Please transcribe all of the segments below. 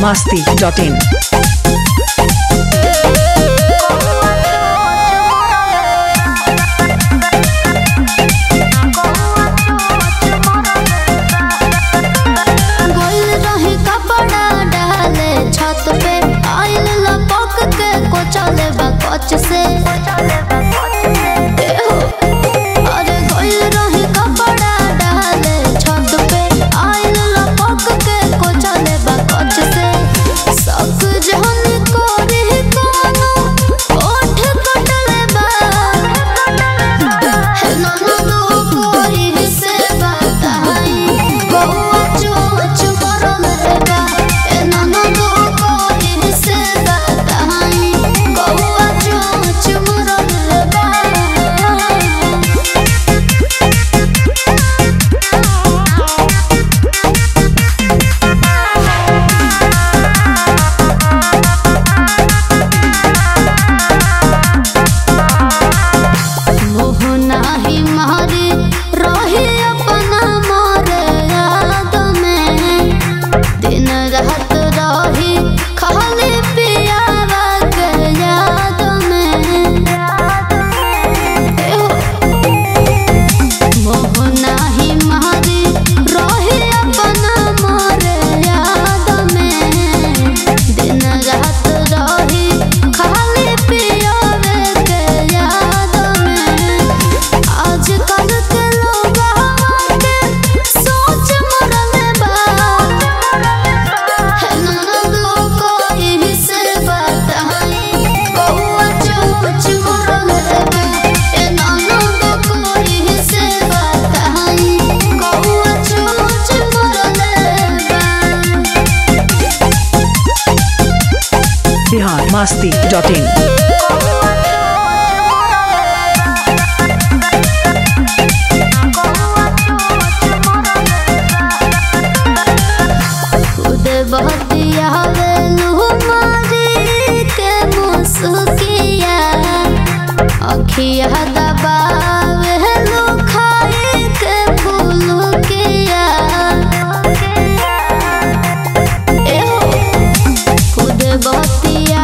biharmasti.in से अरे गोइल रही कपड़ा डाले छत पे आइल लपक के कोचले बा कच से सब जहन कोरी कोनो ओठ कटले बा नाना लो कोई से बताई बउआ चोच मरले बा नाना लो कोई से बताई बउआ चोच मरले बा biharmasti.in बहतिया के मुसुकिया अखिया दबावे लो खाए के फुलकिया खुद बहतिया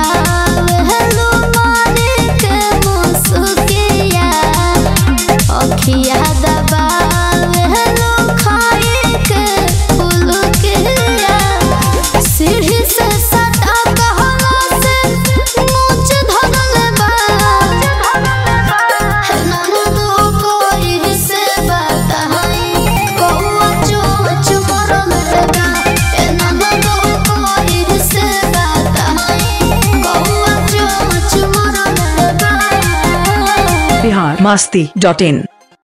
के मुसुकिया अखिया दबावे लो खाए के फुलकिया सीढ़ी से सटा कहला से मूंछ धरले बा नाना दो कोई से बताई कौआ चोच मरले बा नाना दो कोई से बताई कौआ चोच मरले बा biharmasti.in